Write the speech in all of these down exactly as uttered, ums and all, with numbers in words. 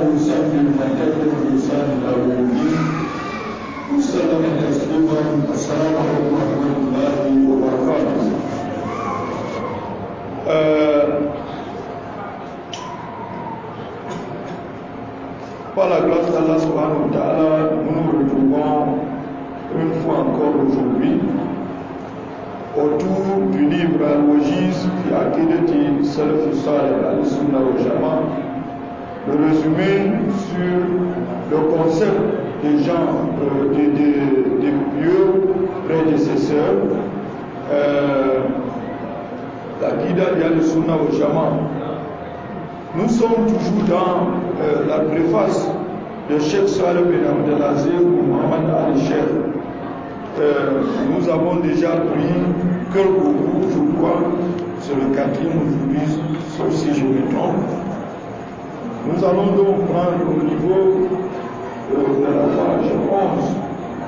ويسلم ويكبر بلسان الأولين وسلم تسليما. السلام عليكم ورحمة الله وبركاته. Euh, par la grâce d'Allah subhanahu wa ta'ala, nous nous retrouvons une fois encore aujourd'hui autour du livre Al-Wajiz fi Aqidati Salaf Salih al-Sunnah wal Jama'a, le résumé sur le concept des gens, euh, des, des, des pieux prédécesseurs, euh, l'Aqida de al-Sunnah wal Jama'a. Nous sommes toujours dans euh, la préface de Cheikh Saleh bin Abdelaziz Mohamed Ali Cheikh. Euh, nous avons déjà pris quelques groupes, je crois, c'est le quatrième aujourd'hui, sauf si je me trompe. Nous allons donc prendre au niveau euh, de la page onze.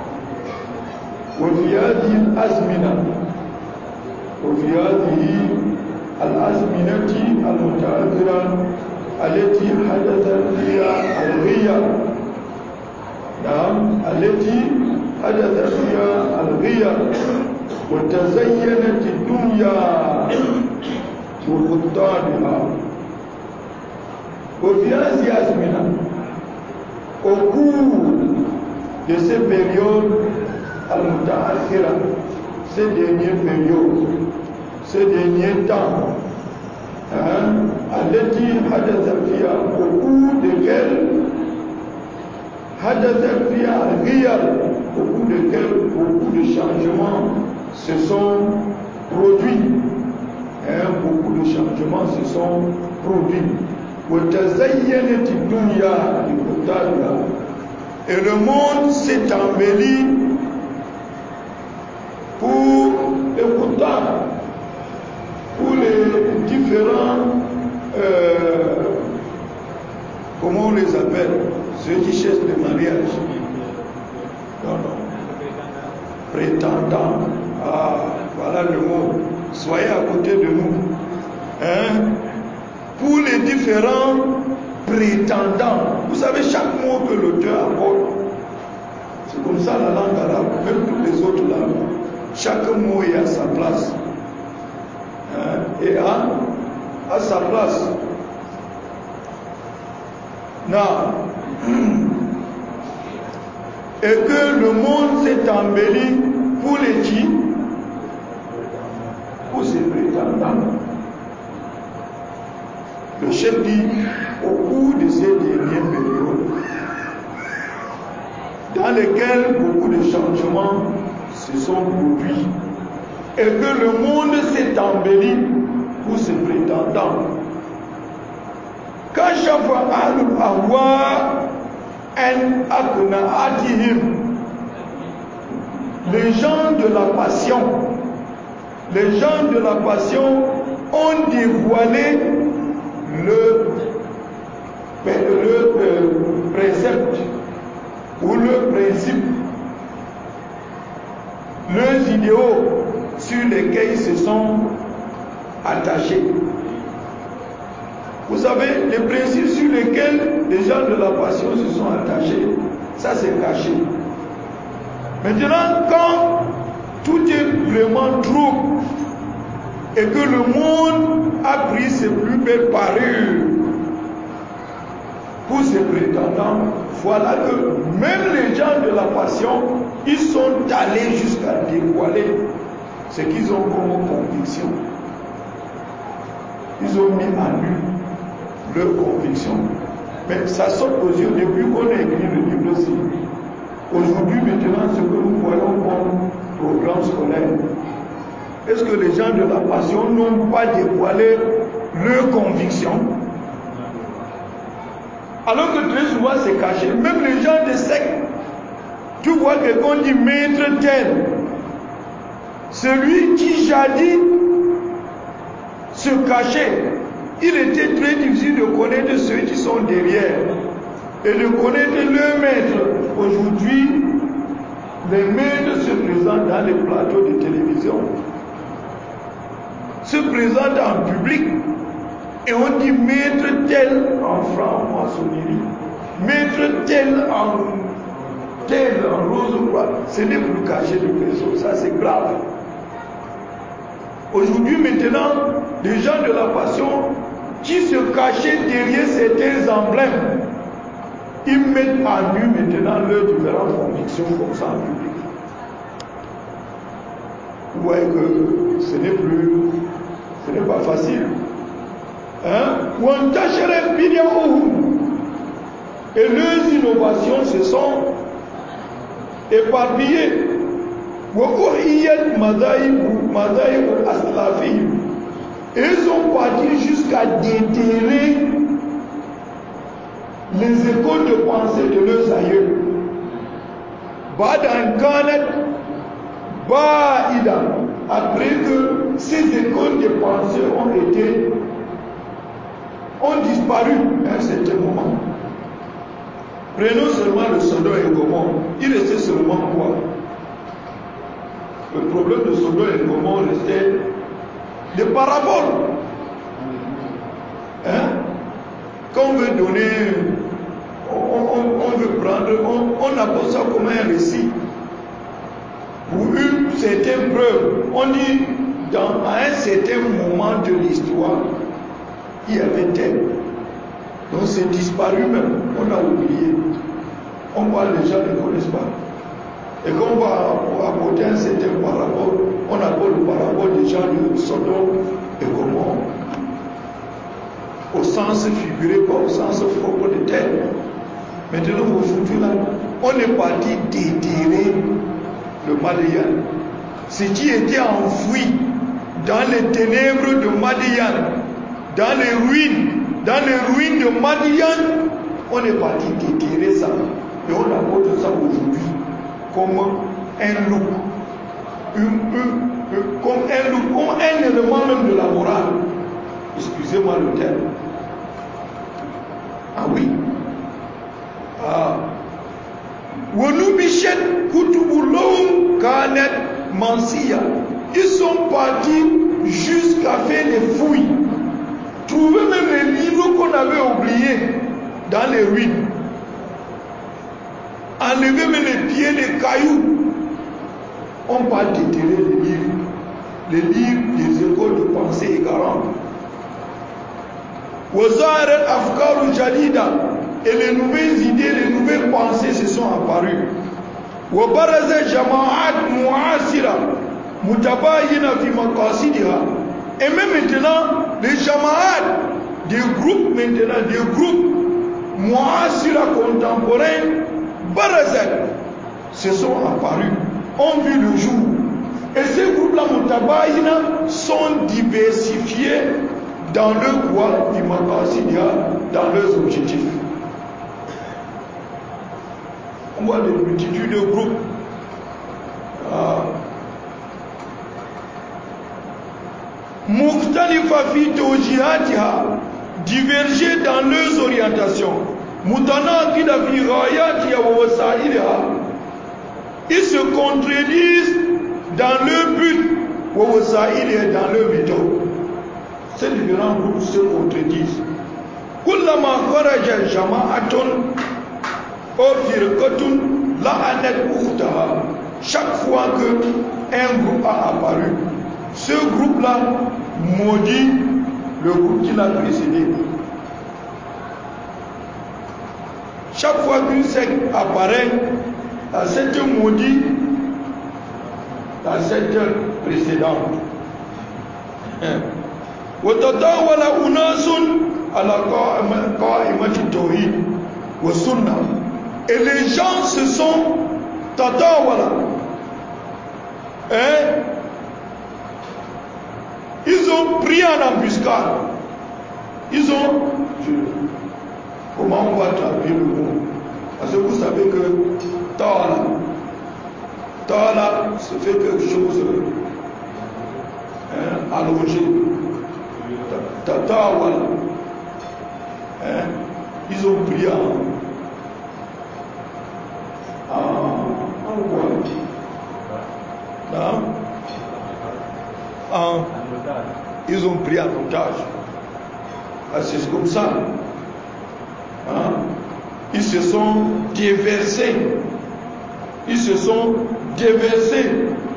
وفي هذه الأزمنة وفي هذه الأزمنة المتأخرة التي حدثت فيها الغية نعم التي حدثت فيها الغية وتزينت الدنيا بخطابها. وفي هذه الأزمنة au cours de ces périodes المتأخرة, ces dernières périodes, ces derniers temps, hein, التي حدث فيها, au cours desquels حدث فيها الغير, au cours desquels beaucoup de changements se sont produits, hein, beaucoup de changements se sont produits. وتزينت الدنيا بخطابها, et le monde s'est embelli pour les khutab, pour les différents, euh, comment on les appelle, ceux qui cherchent le mariage, non, non, prétendants, ah, voilà le mot, soyez à côté de nous, hein, pour les différents prétendants. Vous savez, chaque mot que l'auteur apporte, c'est comme ça la langue arabe, même toutes les autres langues, chaque mot est à sa place, hein, et à, à sa place. Non. Et que le monde s'est embelli pour les qui? Pour ses prétendants. Le chef dit, au cours de ces dernières périodes, dans lesquelles beaucoup de changements se sont produits, et que le monde s'est embelli pour ses prétendants. كشف أهل الأهواء عن أقناعاتهم, les gens de la passion, les gens de la passion ont dévoilé le, le, le précepte ou le principe, leurs idéaux sur lesquels ils se sont attachés. Vous savez, les principes sur lesquels les gens de la passion se sont attachés, ça c'est caché. Maintenant, quand tout est vraiment trouble et que le monde a pris ses plus belles parures pour ses prétendants, voilà que même les gens de la passion, ils sont allés jusqu'à dévoiler ce qu'ils ont comme conviction. Ils ont mis à nu leur conviction. Mais ça sort aux yeux depuis qu'on a écrit le livre aussi. Aujourd'hui, maintenant, ce que nous voyons comme programme scolaire, est-ce que les gens de la passion n'ont pas dévoilé leur conviction? Alors que très souvent c'est caché. Même les gens de secte, tu vois quelqu'un dit maître tel, celui qui jadis se cachait, il était très difficile de connaître ceux qui sont derrière et de connaître leur maître. Aujourd'hui, les maîtres se présentent dans les plateaux de télévision, se présentent en public et on dit maître tel en franc-maçonnerie. mettre tel en tel en rose ou quoi, ce n'est plus cacher le péché. Ça c'est grave. Aujourd'hui maintenant, les gens de la passion qui se cachaient derrière certains emblèmes, ils mettent à nu maintenant leurs différentes convictions comme ça en public. Vous voyez que ce n'est plus, ce n'est pas facile. Hein? Et leurs innovations se sont éparpillées. Et ils ont parti jusqu'à déterrer les écoles de pensée de leurs aïeux. Badan Kanet, Baïda, après que ces écoles de pensée ont été, ont disparu à un certain moment. Prenons seulement le Sodome et Gomorrhe. Il restait seulement quoi? Le problème de Sodome et Gomorrhe restait des paraboles. Hein? Quand on veut donner, on, on, on veut prendre, on, on appelle ça comme un récit. Pour une certaine preuve, on dit, dans, à un certain moment de l'histoire, il y avait tel. Donc c'est disparu même, on a oublié. On voit les gens ne connaissent pas. Et quand on va apporter un certain parabole, on appelle le parabole des gens de Sodome et Gomorrhe. Au sens figuré, pas au sens propre de tel. Maintenant, aujourd'hui, là, on est parti déterrer le Madian. Ce qui était enfoui dans les ténèbres de Madian, dans les ruines, dans les ruines de Madian, on est parti déterrer ça. Et on apporte ça aujourd'hui comme un look, un, un, un, comme un look, comme un élément même de la morale. Excusez-moi le terme. Ah oui. Ah. Ils sont partis jusqu'à faire les fouilles. Trouver même les livres qu'on avait oubliés dans les ruines. Enlever même les pieds des cailloux. On va déterrer les livres. Les livres des écoles de pensée égarantes. Et les nouvelles idées, les nouvelles pensées se sont apparues. Et même maintenant, les jama'at, des groupes maintenant, des groupes mu'asira contemporains, barazat, se sont apparus, ont vu le jour. Et ces groupes-là, mutabayina, sont diversifiés dans leur quoi, dans leurs objectifs. On voit des multitudes de groupes. Mukhtalifa fi tawjihatiha, diverger dans leurs orientations. Mutanaqida fi ghayatiha wa wasailiha. Ils se contredisent dans leur but wa wasailiha, dans leur méthode. Ces différents groupes se contredisent. Kullama kharaja jama'atun aw firqatun la'anat ukhtaha. Chaque fois que un groupe a apparu, ce groupe-là maudit le groupe qui l'a précédé. Chaque fois qu'une secte apparaît, la secte maudit la secte précédente. وتطاول أناس على قائمة التوحيد والسنة. Et les gens se sont tatawala. Hein? Ils ont pris en embuscade. Ils ont... Je, comment on va traduire le mot? Parce que vous savez que Ta'ala, Ta'ala se fait quelque chose hein, allongé. Tatawala. Hein? Ils ont pris en... en... en quoi? Non? En... Ils ont pris en otage. Ah, c'est comme ça. Hein? ils se sont déversés. Ils se sont déversés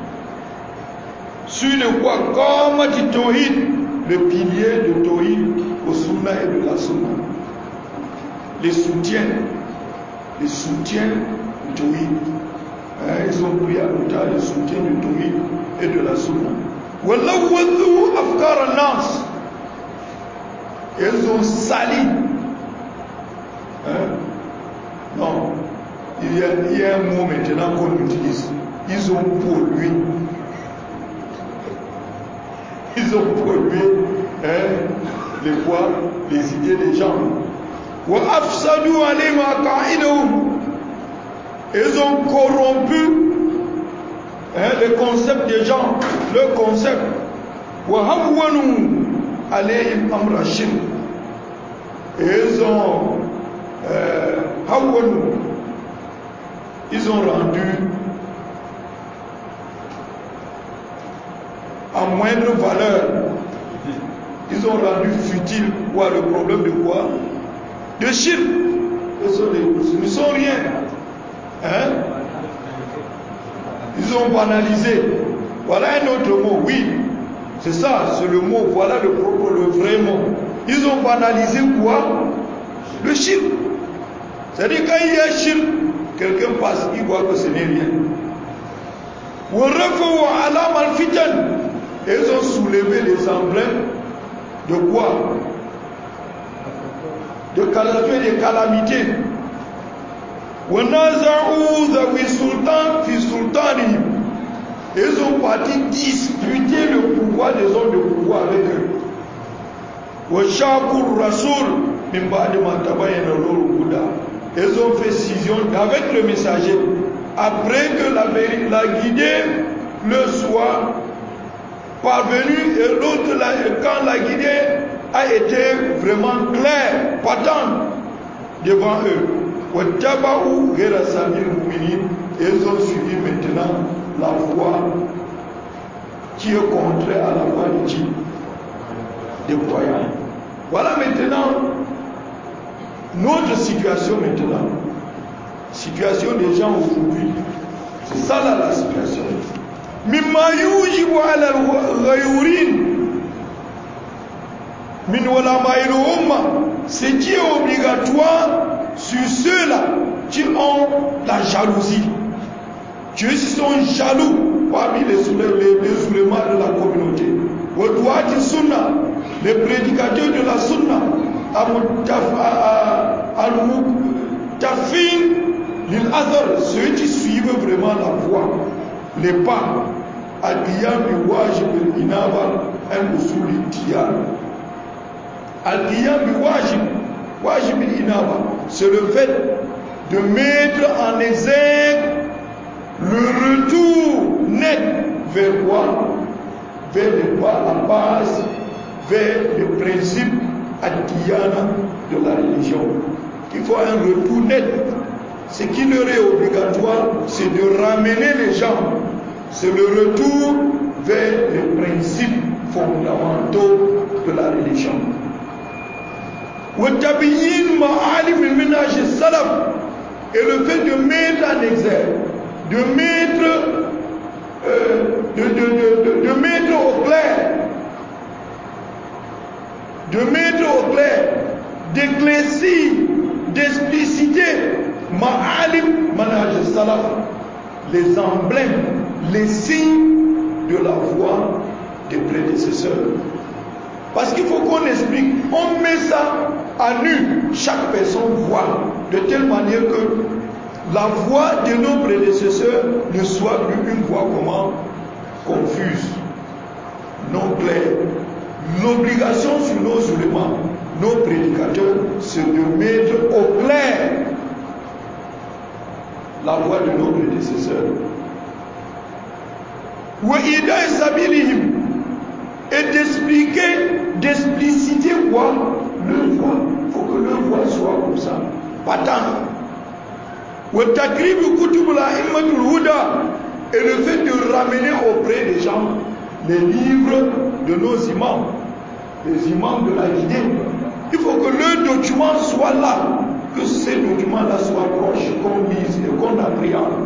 sur le quoi, comme dit Tawhid, le pilier de Tawhid au Sunna et de la Sunna. Les soutiens, les soutiens du Tawhid. Hein, ils ont pris à l'auteur les soutiens du Tawhid et de la Sunna. Wallahu afkar an-nas. Ils ont sali. Hein? Non. Il y, a, il y a un mot maintenant qu'on utilise. Ils ont pollué. Ils ont pollué hein, les voix, les idées des gens. Ils ont corrompu hein, les concepts des gens, le concept. Et ils ont euh, ils ont rendu à moindre valeur, ils ont rendu futile quoi, le problème de quoi? De shirk. Ils ne sont rien. Hein? Ils ont banalisé. Voilà un autre mot, oui. C'est ça, c'est le mot, voilà le, le vrai mot. Ils ont banalisé quoi? Le shirk. C'est-à-dire quand il y a shirk, quelqu'un passe, il voit que ce n'est rien. Et ils ont soulevé les emblèmes de quoi? De calamités, des calamités. Ils ont parti disputer le pouvoir des hommes de pouvoir avec eux. Ils ont fait scission avec le messager. Après que la, la guidée le soit parvenue et l'autre, quand la guidée a été vraiment claire, patente devant eux. Et ils ont suivi maintenant la voie qui est contraire à la voie de qui? Des croyants. Voilà maintenant notre situation maintenant. Situation des gens aujourd'hui. C'est ça là la situation. Mimma yujibu ala al-ghayurin min ulama'il umma, ce qui est obligatoire sur ceux-là qui ont la jalousie, qui sont jaloux parmi les, les, les oulémas de la communauté. Au droit du sunna, les prédicateurs de la sunna, al-mutafin lil-azhar, ceux qui suivent vraiment la voie, les pas, al-qiyam bi wajib al-inaba al-usul al-diyan. Al-qiyam bi wajib, wajib al-inaba, c'est le fait de mettre en exergue le retour net vers quoi? Vers les pas, la base, vers les principes ad-diyana de la religion. Il faut un retour net. Ce qui leur est obligatoire, c'est de ramener les gens. C'est le retour vers les principes fondamentaux de la religion. Et le fait de mettre en exergue, de mettre, euh, de, de, de, de, de mettre au clair, de mettre au clair, d'éclaircir, d'expliciter ma'alim manhaj salaf, les emblèmes, les signes de la voie des prédécesseurs. Parce qu'il faut qu'on explique, on met ça à nu, chaque personne voit, de telle manière que la voie de nos prédécesseurs ne soit plus une voie comment? Confuse, non claire. L'obligation sur nos ulémas, nos prédicateurs, c'est de mettre au clair la voie de nos prédécesseurs. Et d'expliquer, d'expliciter quoi? Le voie. Il faut que le voie soit comme ça, patent. Et le fait de ramener auprès des gens les livres de nos imams, les imams de la guidée. Il faut que le document soit là. que ces documents-là soient proches, qu'on lise et qu'on appréhende.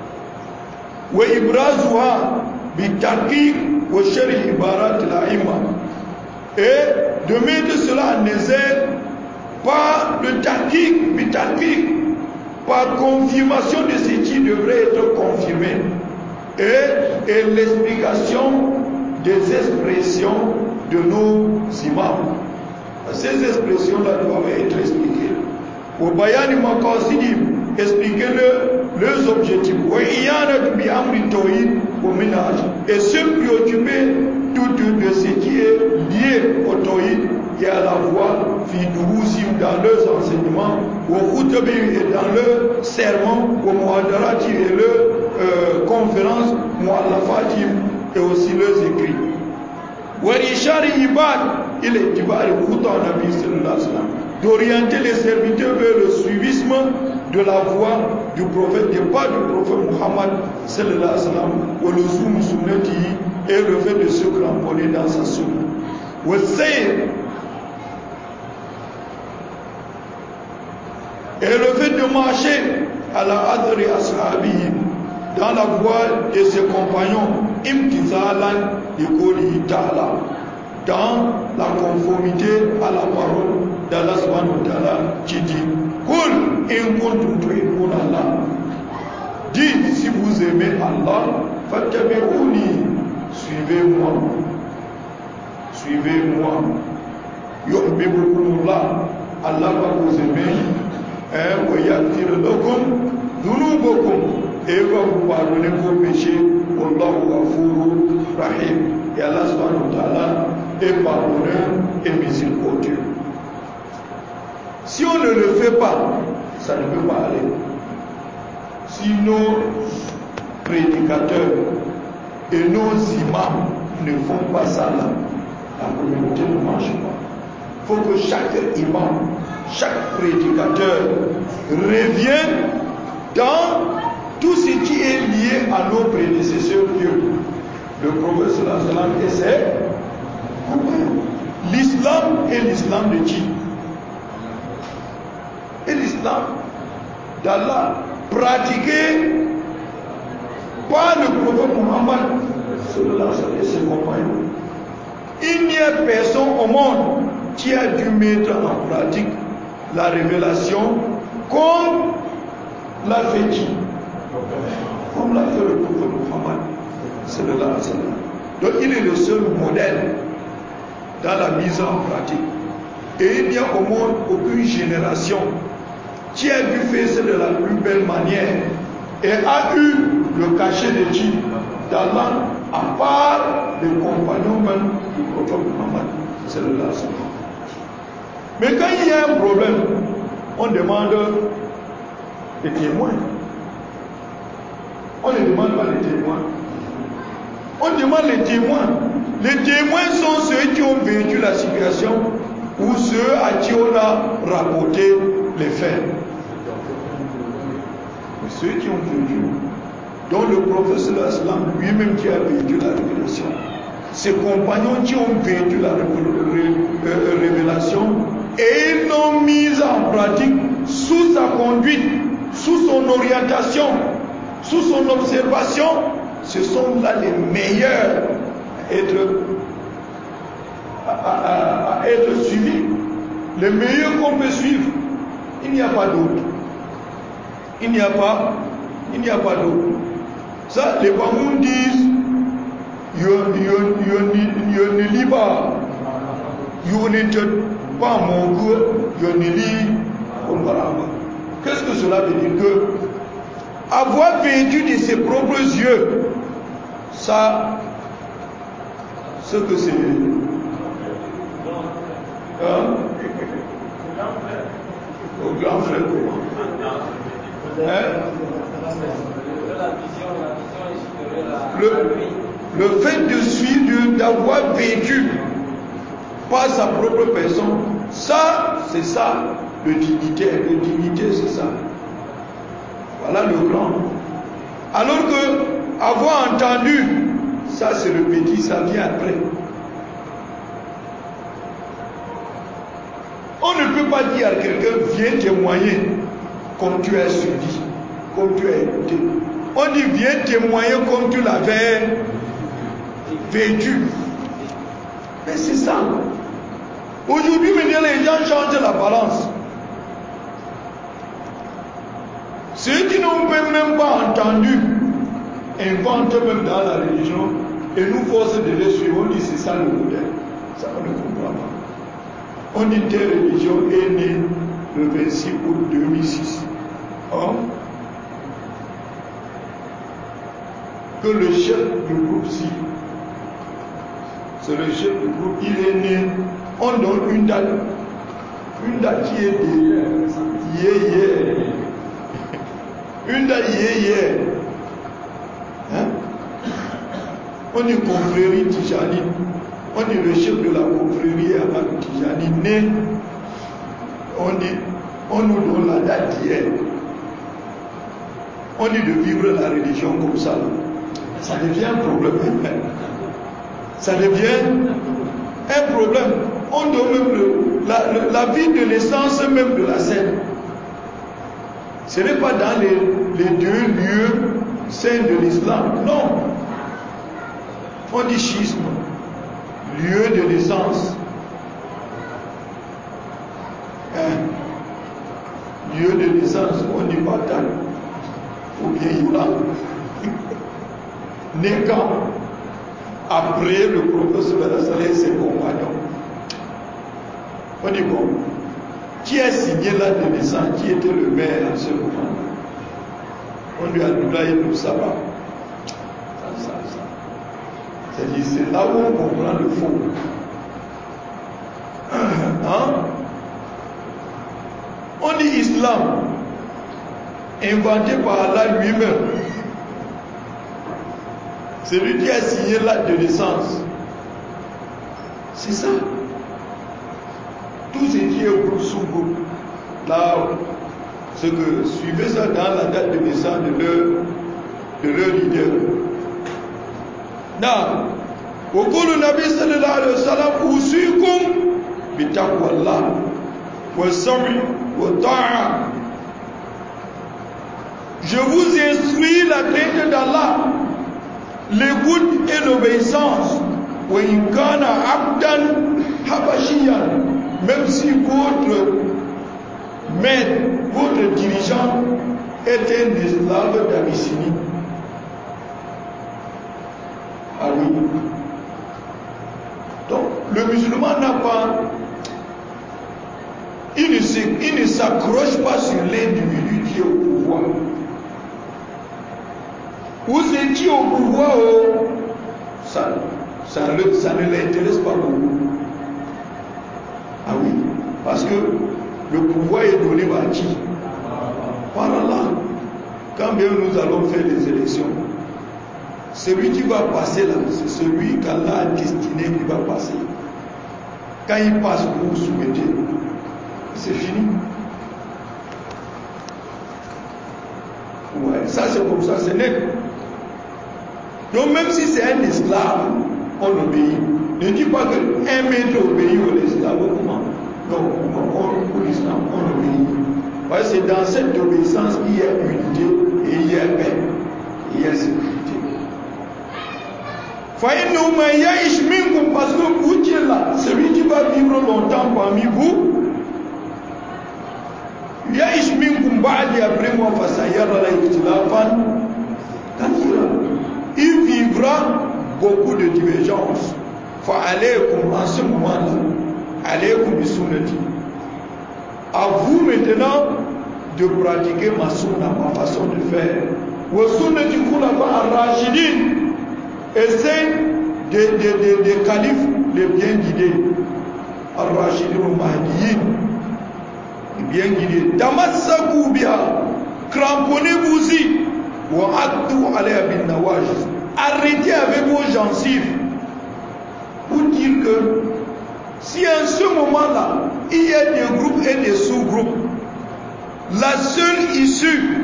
وإبرازها بالتحقيق وشرح عبارات الأئمة. Et de mettre cela en exergue par le tahqiq, bitahqiq, par confirmation de ce qui devrait être confirmé, et, et l'explication des expressions de nos imams. Ces expressions-là doivent être expliquées. Au bayani maqasidim, expliquez-le leurs objectifs. Wa iyanat bi amri tawhid wa minhaj, et se préoccuper tout de ce qui est lié au tawhid et à la voie fi durusim, dans leurs enseignements, wa khutabi, et dans leurs sermons, wa muhadarati, et leurs euh, conférences, muallafati, et aussi leurs écrits. Wa rishari ibad, il est tibar khuta nabi sallallahu alayhi wa sallam, d'orienter les serviteurs vers le suivisme de la voie du prophète, et pas du prophète Muhammad sallallahu alayhi wa sallam, ou le zoom sunnati, et le fait de se cramponner dans sa sunna. Wa sayr, et le fait de marcher à la adri ashabihi, dans la voie de ses compagnons, imtizalan li qawlihi ta'ala, dans la conformité à la parole d'Allah subhanahu wa ta'ala qui dit Qul in kuntum tuhibbuna Allah, dites si vous aimez Allah, fattabi'uni, suivez-moi, suivez-moi, yuhibbukumullah, Allah va vous aimer, hein, wa yaghfir lakum dhunubakum, et va vous pardonner vos péchés, wallahu ghafurur rahim, et Allah subhanahu wa ta'ala est pardonneur et miséricordieux. Si on ne le fait pas, ça ne peut pas aller. Si nos prédicateurs et nos imams ne font pas ça là, la communauté ne marche pas. Il faut que chaque imam, chaque prédicateur revienne dans tout ce qui est lié à nos prédécesseurs pieux. Le prophète sallallahu alayhi wa sallam et c'est l'islam et l'islam de qui? Et l'islam d'Allah pratiqué par le prophète Muhammad sallallahu alayhi wa sallam et ses compagnons. Il n'y a personne au monde qui a dû mettre en pratique la révélation comme l'a fait qui? Comme l'a fait le prophète Muhammad sallallahu alayhi wa sallam. Donc il est le seul modèle dans la mise en pratique. Et il n'y a au monde aucune génération qui a dû faire ça de la plus belle manière et a eu le cachet de qui? d'Allah, à part les compagnons même du prophète Muhammad sallallahu alayhi wa sallam. Mais quand il y a un problème, on demande des témoins. On ne demande pas les témoins. On demande les témoins. Les témoins sont ceux qui ont vécu la situation ou ceux à qui on a rapporté les faits. Ceux qui ont vécu. Donc le prophète sallallahu alayhi wa sallam lui-même qui a vécu la révélation. Ses compagnons qui ont vécu la révélation et ils l'ont mise en pratique sous sa conduite, sous son orientation, sous son observation. Ce sont là les meilleurs à être, à, à, à être suivis, les meilleurs qu'on peut suivre. Il n'y a pas d'autre. Il n'y a pas, il n'y a pas d'autre. Ça, les Bamoun disent, je ne lis pas, je ne pas mon cœur, je ne lis pas. Qu'est-ce que cela veut dire? Que avoir vécu de ses propres yeux, ça, ce que c'est. Hein? Au grand frère, comment? Hein? Le, le fait de suivre, d'avoir vécu par sa propre personne, ça, c'est ça, le dignitaire. Le dignitaire, c'est ça. Voilà le grand. Alors que avoir entendu, ça c'est le petit, ça vient après. On ne peut peux pas dire à quelqu'un, viens témoigner comme tu as suivi, comme tu as écouté. On dit, viens témoigner comme tu l'avais vécu. Mais c'est ça. Aujourd'hui, maintenant, les gens changent la balance. Ceux qui n'ont même pas entendu inventent même dans la religion et nous forcent de les suivre. On dit c'est ça le modèle. Ça on ne comprend pas. On dit telle religion est née le vingt-six août deux mille six. Or, que le chef du groupe si, c'est le chef du groupe, il est né, on donne une date, une date qui est hier, hier, hier. Une date hier, hier. Hein? On dit confrérie Tijani. On dit le chef de la confrérie Amadou Tijani né. On dit, on nous donne la date d'hier. On dit de vivre la religion comme ça. Ça devient un problème. Ça devient un problème. On donne même le, la, le, la vie de l'essence même de la scène. Ce n'est pas dans les, les deux lieux saints de l'islam. Non. On dit schisme, lieu de naissance. Hein? Lieu de naissance, on dit bataille. Ou bien Iran. Né quand? Après le prophète et ses compagnons. On dit bon. Qui a signé la de naissance? Qui était le maire à ce moment? On lui a dit ibn Saba. Ça, ça, ça. C'est-à-dire, c'est là où on comprend le faux. Hein? On dit islam, inventé par Allah lui-même. C'est lui qui a signé l'acte de naissance. C'est ça. Tout ce qui est groupe sous groupe, là, c'est que suivez ça dans la date de naissance de leur, de leur leader. Non. Au cours du Nabi sallallahu alayhi wa sallam, usikum bitaqwallah wa sam'i wa ta'a. Je vous instruis la crainte d'Allah, l'écoute et l'obéissance. Wa in kana abdan habashiyan. Même si votre maître, votre dirigeant est un esclave d'Abyssinie. Ah oui. Donc, le musulman n'a pas, il ne, ne s'accroche pas sur l'individu qui est au pouvoir. Vous étiez au pouvoir, oh, ça, ça, ça ne l'intéresse pas beaucoup. Ah oui, parce que le pouvoir est donné par qui? Par Allah. Quand bien nous allons faire des élections, celui qui va passer là, c'est celui qu'Allah a destiné qui va passer. Quand il passe, vous vous soumettez. C'est fini. Ouais, ça c'est comme ça, c'est net. Donc même si c'est un esclave, on obéit. Ne dis pas qu'un maître obéit au esclave. Comment? Non, pour l'islam, on obéit. Parce que c'est dans cette obéissance qu'il y a unité et il y a paix. Il y a sécurité. Parce que vous qui êtes là, celui qui va vivre longtemps parmi vous, Ya'ish minkum ba'di après moi fasayara la ikhtilafan kathira. Il vivra beaucoup de divergences. Fa alaykum en ce moment-là, alaykum bi sunnati. À vous maintenant de pratiquer ma sunna, ma façon de faire. Wa sunnati khulafa ar-rashidin. Et c'est des, des, des, des califes les bien guidés. Ar-rashidin al-mahdiyin. Bien guidés. Tamassaku biha. Cramponnez-vous-y. Wa addu alayha bin nawajiz. Arrêtez avec vos gencives. Pour dire que si en ce moment-là, il y a des groupes et des sous-groupes, la seule issue,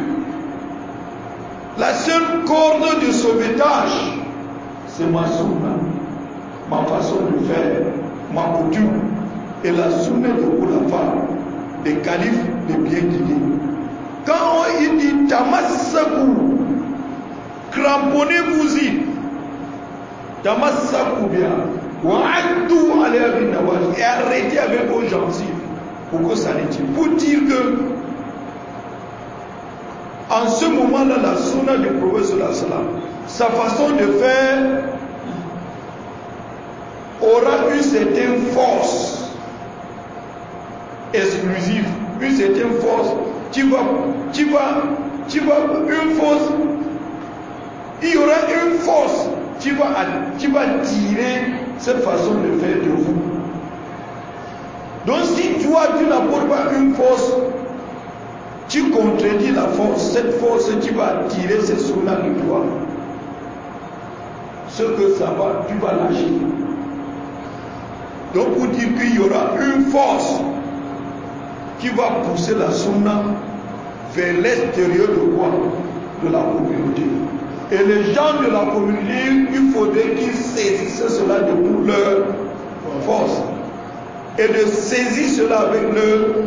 la seule corde de sauvetage, c'est ma sunna, ma façon de faire, ma coutume, et la sunna de Khulafa des califes les bien guidés. Quand il dit tamassaku, cramponnez-vous-y, tamassaku bien, wa addu alayha bin nawaj, et arrêtez avec vos gencives pour que ça ne tire. Pour dire que en ce moment-là, la sunna du prophète sallallahu alayhi wa sallam, sa façon de faire aura une certaine force exclusive, une certaine force. Tu vas, tu vas, tu vas, une force. Il y aura une force. Tu vas, tu vas tirer cette façon de faire de vous. Donc si toi, tu n'apportes pas une force, tu contredis la force. Cette force, tu vas tirer ces sunnas de toi. Ce que ça va, tu vas lâcher. Donc pour dire qu'il y aura une force qui va pousser la sunna vers l'extérieur de quoi? De la communauté. Et les gens de la communauté, il faudrait qu'ils saisissent cela de toute leur force. Et de saisir cela avec le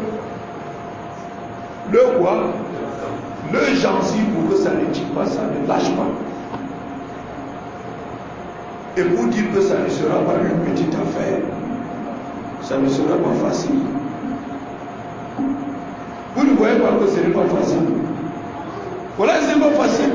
le quoi? Le gencive pour que ça ne tire pas, ça ne lâche pas. Et pour dire que ça ne sera pas une petite affaire, ça ne sera pas facile. Vous ne voyez pas que ce n'est pas facile. Voilà, ce n'est pas facile.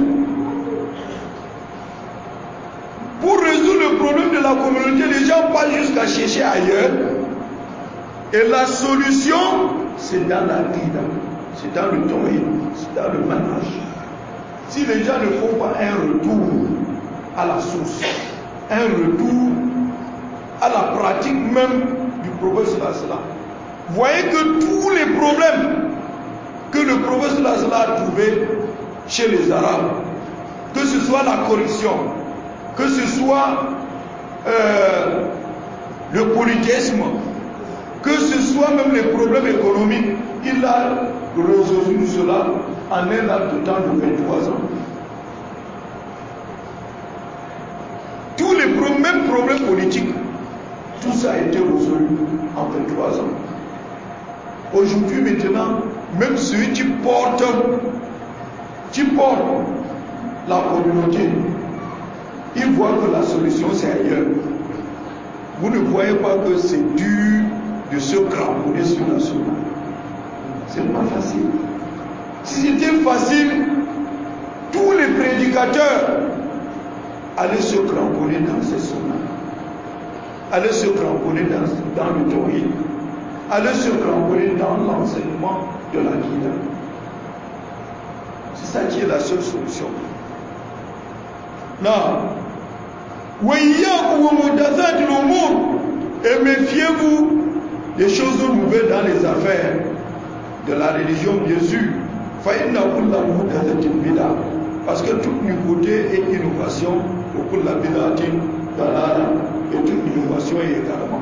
Pour résoudre le problème de la communauté, les gens passent jusqu'à chercher ailleurs. Et la solution, c'est dans la guida, c'est dans le tawhid, c'est dans le manhaj. Si les gens ne font pas un retour à la source, un retour à la pratique même du prophète sallallahu alayhi wa sallam, voyez que tous les problèmes que le prophète sallallahu alayhi wa sallam a trouvés chez les Arabes, que ce soit la corruption, que ce soit euh, le polythéisme, que ce soit même les problèmes économiques, il a résolu cela en un laps de temps de vingt-trois ans. Tous les pro mêmes problèmes politiques, tout ça a été résolu en vingt-trois ans. Aujourd'hui maintenant, même celui qui porte, qui porte la communauté, il voit que la solution c'est ailleurs. Vous ne voyez pas que c'est dur de se cramponner sur la sunna. C'est pas facile. Si c'était facile, tous les prédicateurs allaient se cramponner dans ces sunnas, allaient se cramponner dans, dans le tawhid, allaient se cramponner dans l'enseignement de la guida. C'est ça qui est la seule solution. Non. Et méfiez-vous des choses nouvelles dans les affaires de la religion, bien sûr. Parce que toute nouveauté est innovation, et toute innovation est également.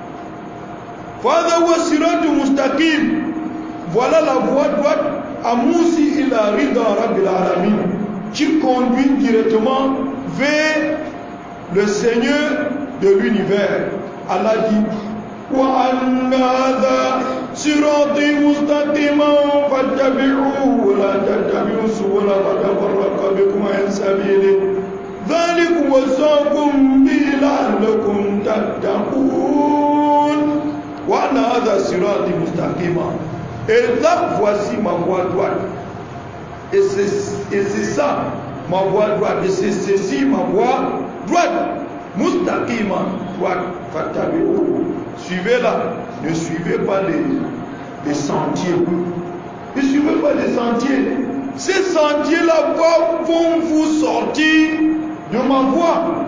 Voilà la voie droite à Moussi il arrive dans Rabbil Alamin, qui conduit directement vers le Seigneur de l'univers. Allah dit وَأَنَّ هَذَا صِرَاطِي مُسْتَقِيمًا فَاتَّبِعُوهُ وَلَا تَتَّبِعُوا السُّبُلَ فَتَفَرَّقَ بِكُمْ عَنْ سَبِيلِهِ ذَلِكُمْ وَصَّاكُمْ بِهِ لَعَلَّكُمْ تَتَّقُونَ وَأَنَّ هَذَا صِرَاطِي مُسْتَقِيمًا. Et là, voici ma voie droite. Et c'est ça, ma voie droite. Et c'est ceci, ma voie droite. Mustaqima, droite, fatabi'u. Suivez-la. Ne suivez pas les, les sentiers. Ne suivez pas les sentiers. Ces sentiers-là vont vous sortir de ma voie.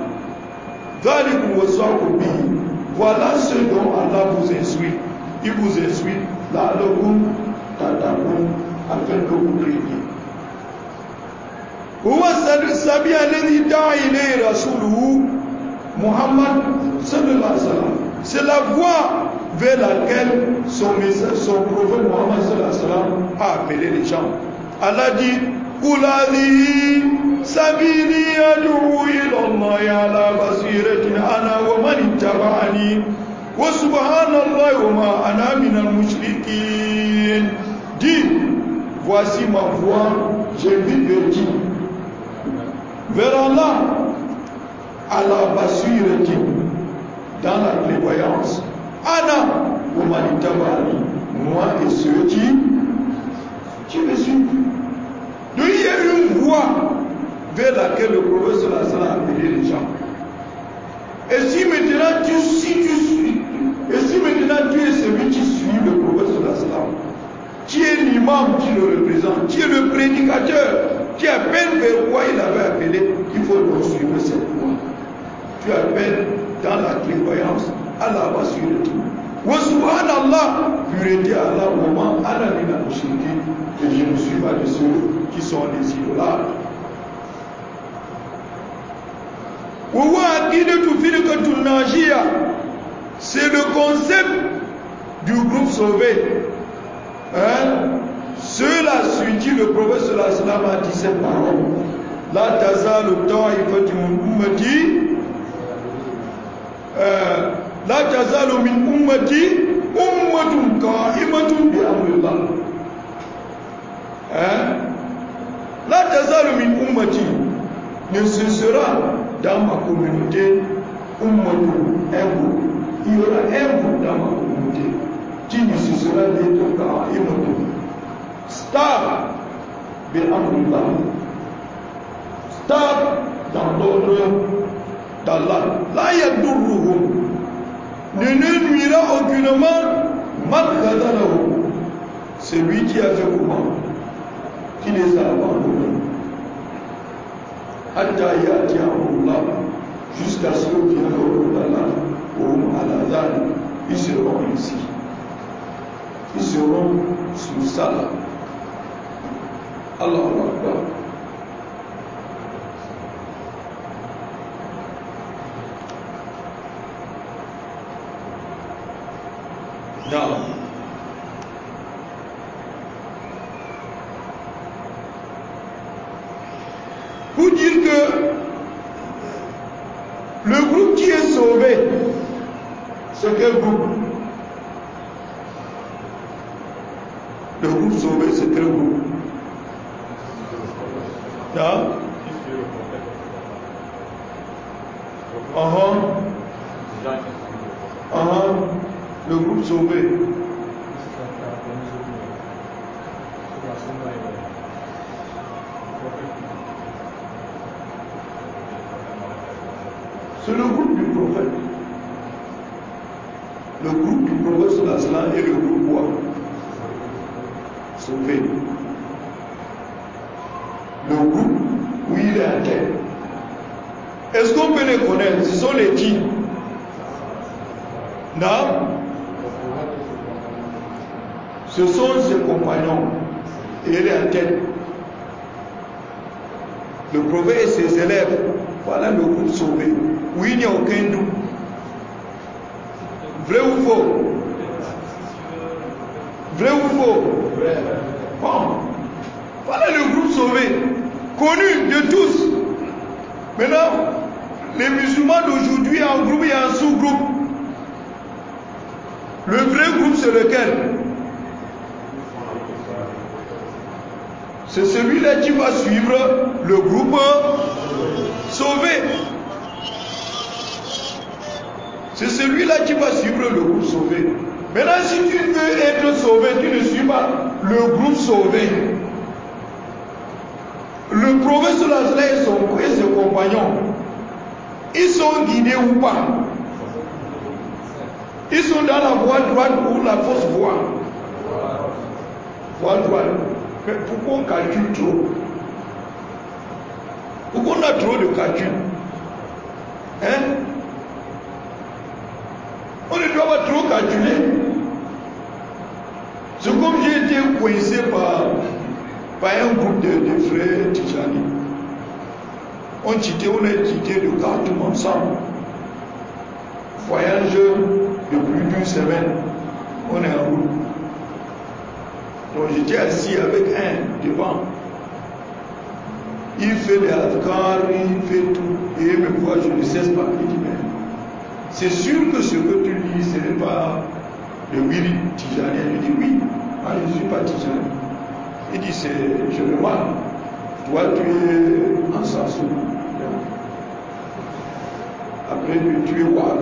Voilà ce dont Allah vous instruit. Il vous instruit. Là, le goût, afin que vous craignez. Muhammad sallallahu alayhi wa sallam, c'est la voie vers laquelle son message, son prophète Muhammad sallallahu alayhi wa sallam a appelé les gens. Allah dit قُلْ هَذِهِ سَبِيلِي أَدْعُو إِلَى اللَّهِ عَلَى بَصِيرَةٍ أَنَا وَمَنِ اتَّبَعَنِي وَسُبْحَانَ اللَّهِ وَمَا أَنَا مِنَ الْمُشْرِكِينَ. vient dire, voici ma voie, j'invite vers qui? Vers Allah, à la bassurati, dans la prévoyance. Anna, Omanitabali, moi et ceux qui, qui me suivent. Donc il y a une voie vers laquelle le prophète sallallahu alayhi wa sallam a appelé les gens. Et si maintenant tu, si tu suis, et si maintenant tu es celui qui suit le prophète sallallahu alayhi wa sallam, qui est l'imam qui le représente, qui est le prédicateur, qui appelle vers quoi il avait appelé, il faut donc suivre cette voie. Tu appelles dans la clairvoyance, Allah va suivre tout. Wa subhanallah, pureté à Allah, moment, Allah mina mushrikin, et je ne suis pas de ceux qui sont des idolâtres. C'est le concept du groupe sauvé. Hein? Ceux-là sur qui le prophète sallallahu alayhi wa sallam a dit cette parole. La tazalu ta'ifatu min ummati la tazalu min ummati ummatun qa'imatun bi amrillah. Hein? La tazalu min ummati, ne cessera dans ma communauté ummatun, un groupe. Il y aura un groupe dans ma communauté qui ne cessera d'être qa'imatun, stable bi amrillah, stable dans l'ordre d'Allah. La yadurruhum, ne ne nuira aucunement man khadalahu, celui qui a fait comment, qui les a abandonnés. Hatta yati amrullah, jusqu'à ce que vienne l'ordre d'Allah. Hum ala zalik, ils seront ici, ils seront sur ça. Allahu Akbar. Non. Pour dire que le groupe qui est sauvé, c'est quel groupe? Le groupe sauvé, c'est quel groupe? Non? Uh-huh. Uh-huh. Le groupe sauvé. C'est le groupe du prophète. Le groupe du prophète sallallahu alayhi wa sallam est le groupe quoi? Sauvé. Le groupe où il est à terre. Est-ce qu'on peut les connaître? Ce sont les qui? Non? Ce sont ses compagnons. Et il est à tête. Le prophète et ses élèves. Voilà le groupe sauvé. Où il n'y a aucun doute. Vrai ou faux? Vrai ou faux? Bon. Voilà le groupe sauvé. Connu de tous. Maintenant, les musulmans d'aujourd'hui, en groupe et en sous-groupe. Le vrai groupe, c'est lequel? C'est celui-là qui va suivre le groupe sauvé. C'est celui-là qui va suivre le groupe sauvé. Maintenant, si tu veux être sauvé, tu ne suis pas le groupe sauvé. Le prophète sallallahu alayhi wa sallam et ses compagnons, ils sont guidés ou pas? Ils sont dans la voie droite ou la fausse voie? Voie droite. Mais pourquoi on calcule trop? Pourquoi on a trop de calcul? Hein? On ne doit pas trop calculer. C'est comme j'ai été coincé par, par un groupe de, de frères Tijani. On quittait, on a quitté le Khartoum ensemble. Voyage de plus d'une semaine. On est en route. Donc j'étais assis avec un devant. Il fait les adhkars, il fait tout. Et il me voit, je ne cesse pas. Il dit, mais c'est sûr que ce que tu lis, ce n'est pas le Wiri Tijani. Il dit, oui. Ah, je ne suis pas tijani. Il dit, c'est, je le vois. Toi, tu es en Sassou. Après, tu es Wahabi.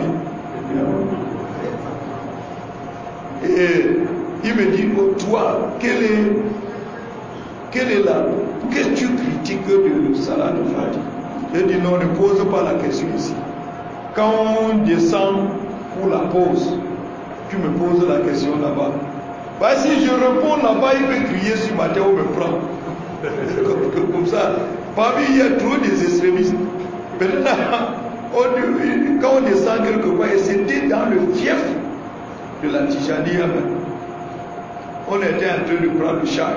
Et il me dit, oh, toi, quelle est, quelle est la, qu'est-ce que tu critiques de Salah de Fati? Je dis, non, ne pose pas la question ici. Quand on descend pour la pause, tu me poses la question là-bas. Bah, si je réponds là-bas, il peut crier sur ma tête, on me prend. comme, comme ça. Parmi, il y a trop des extrémistes. Maintenant, on, quand on descend quelque part, et c'était dans le fief de la Tijania, on était en train de prendre le char.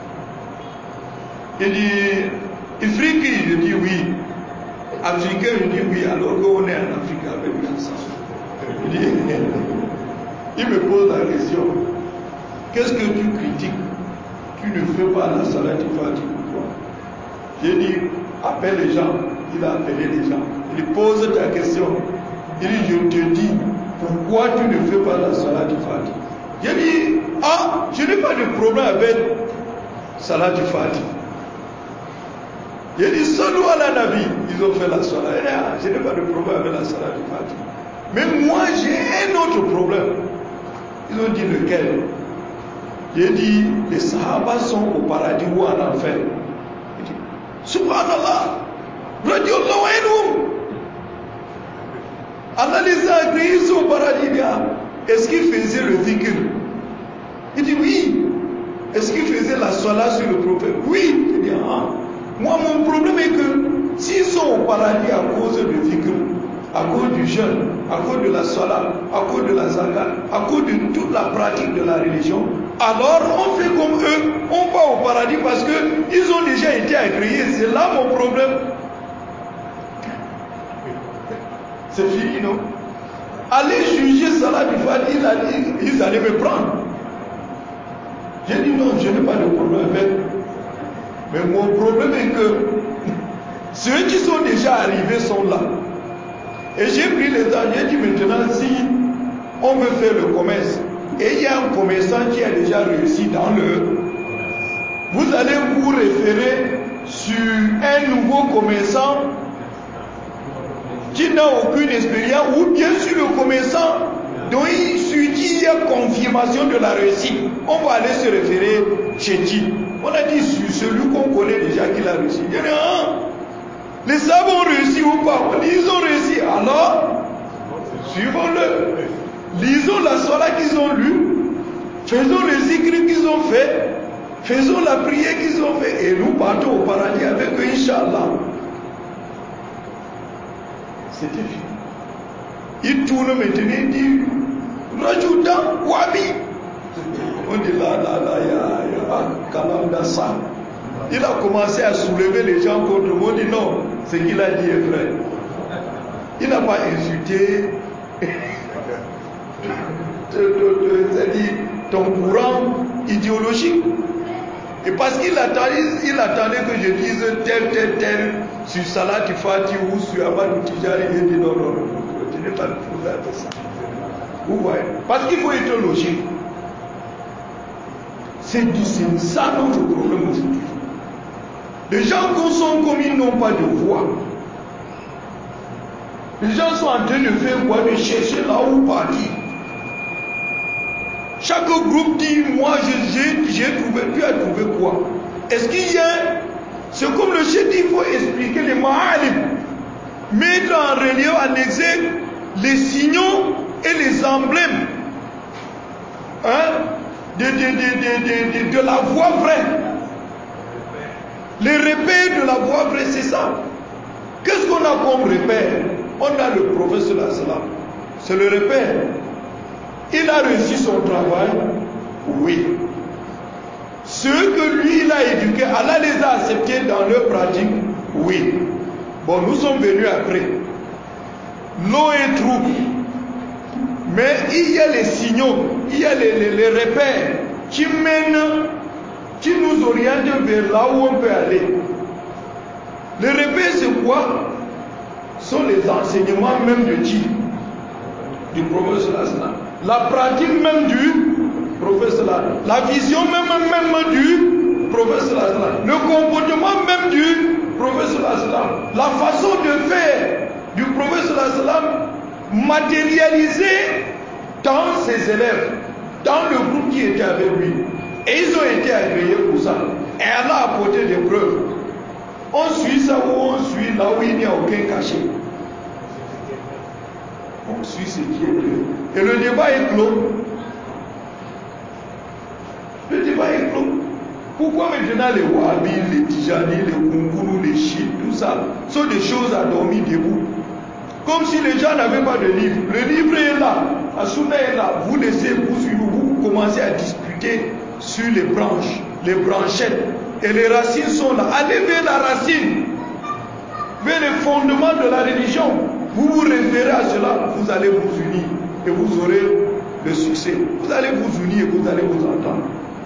Il dit, Ifriki, je dis oui. Africain, je dis oui, alors qu'on est en Afrique avec lui ensemble. Il dit, il me pose la question, qu'est-ce que tu critiques? Tu ne fais pas la salat du Fati pourquoi? J'ai dit, appelle les gens. Il a appelé les gens. Il pose ta question. Il dit, je te dis, pourquoi tu ne fais pas la salat du Fati? J'ai dit, ah, je n'ai pas de problème avec salat du Fati. J'ai dit, salou à la Nabi. Ils ont fait la salat. Ah, je n'ai pas de problème avec la salat du Fati. Mais moi, j'ai un autre problème. Ils ont dit lequel? J'ai dit, les Sahaba sont au paradis ou en enfer. Il dit, Subhanallah, radiallahu anhum. Allah les a agréés, ils sont au paradis. Est-ce qu'ils faisaient le dhikr? Il dit, oui. Est-ce qu'ils faisaient la salat sur le prophète? Oui. Il dit, ah. Moi, mon problème est que s'ils sont au paradis à cause du dhikr, à cause du jeûne, à cause de la salat, à cause de la zakat, à cause de toute la pratique de la religion, alors on fait comme eux, on va au paradis parce qu'ils ont déjà été agréés. C'est là mon problème. C'est fini, non? Allez juger Salah du Fati, ils allaient me prendre. J'ai dit non, je n'ai pas de problème avec. Mais mon problème est que ceux qui sont déjà arrivés sont là. Et j'ai pris les armes, j'ai dit maintenant, si on veut faire le commerce, et il y a un commerçant qui a déjà réussi dans le... Vous allez vous référer sur un nouveau commerçant qui n'a aucune expérience, ou bien sur le commerçant dont il, sur qui il y a confirmation de la réussite. On va aller se référer chez qui? On a dit sur celui qu'on connaît déjà qu'il a réussi. Il y en a un. Les sables ont réussi ou pas? On dit ils ont réussi. Alors, suivons-le. Lisons la salat qu'ils ont lue. Faisons les zikr qu'ils ont fait. Faisons la prière qu'ils ont fait. Et nous partons au paradis avec eux, Inch'Allah. C'était fini. Il tourne maintenant, il dit Rajoudan Wabi. On dit là, là, là, il y a, il y a Kalam Dassa. Il a commencé à soulever les gens contre moi. On dit non, ce qu'il a dit est vrai. Il n'a pas insulté c'est-à-dire ton courant idéologique. Et parce qu'il attendait, il attendait que je dise tel, tel, tel sur Salah Fati ou sur Amadou Tijari. Il dit non, non, non, je n'ai pas le problème de ça. Vous voyez? Parce qu'il faut être logique. C'est ça notre problème aujourd'hui. Les gens sont comme ils n'ont pas de voix. Les gens sont en train de faire quoi? De chercher là où partir. Chaque groupe dit, moi j'ai trouvé, tu as trouvé quoi? Est-ce qu'il y a... C'est comme le chef dit, il faut expliquer les ma'alim. Mettre en relief, en exergue, les signaux et les emblèmes. Hein? De, de, de, de, de, de, de la voie vraie. Les repères de la voie vraie, c'est ça. Qu'est-ce qu'on a comme repère? On a le prophète sallallahu alayhi wa sallam. C'est le repère. Il a réussi son travail? Oui. Ceux que lui, il a éduqués, Allah les a acceptés dans leur pratique? Oui. Bon, nous sommes venus après. L'eau est trouble. Mais il y a les signaux, il y a les, les, les repères qui mènent, qui nous orientent vers là où on peut aller. Les repères, c'est quoi? Ce sont les enseignements même de qui? Du prophète sallallahu alayhi wa sallam. La pratique même du prophète sallallahu alayhi wa sallam, la vision même, même du prophète sallallahu alayhi wa sallam, le comportement même du prophète sallallahu alayhi wa sallam, la façon de faire du prophète sallallahu alayhi wa sallam matérialisée dans ses élèves, dans le groupe qui était avec lui. Et ils ont été agréés pour ça. Et elle a apporté des preuves. On suit ça ou on suit là où il n'y a aucun cachet. On suit ce qui est clos. Et le débat est clos. Le débat est clos. Pourquoi maintenant les Wahhabis, les Tijani, les Kounkounou, les Chiites, tout ça, sont des choses à dormir debout? Comme si les gens n'avaient pas de livre. Le livre est là, la Sunna est là. Vous laissez vous suivre, vous commencez à discuter sur les branches, les branchettes. Et les racines sont là. Allez vers la racine, vers les fondements de la religion. Vous vous référez à cela, vous allez vous unir et vous aurez le succès. Vous allez vous unir et vous allez vous entendre.